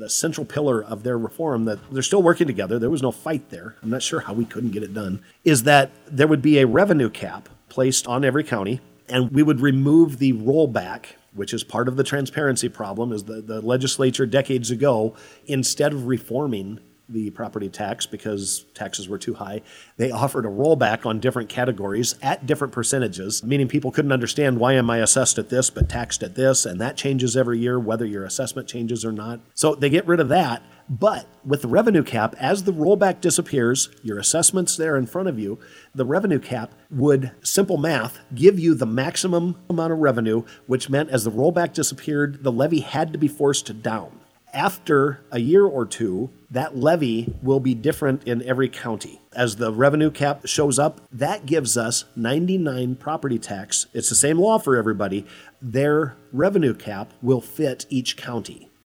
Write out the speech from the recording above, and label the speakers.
Speaker 1: the central pillar of their reform, that they're still working together, there was no fight there, I'm not sure how we couldn't get it done, is that there would be a revenue cap placed on every county, and we would remove the rollback, which is part of the transparency problem, is the legislature decades ago, instead of reforming the property tax because taxes were too high, they offered a rollback on different categories at different percentages, meaning people couldn't understand, why am I assessed at this but taxed at this, and that changes every year whether your assessment changes or not. So they get rid of that. But with the revenue cap, as the rollback disappears, your assessment's there in front of you, the revenue cap would, simple math, give you the maximum amount of revenue, which meant as the rollback disappeared, the levy had to be forced down. After a year or two, that levy will be different in every county. As the revenue cap shows up, that gives us 99 property tax. It's the same law for everybody. Their revenue cap will fit each county.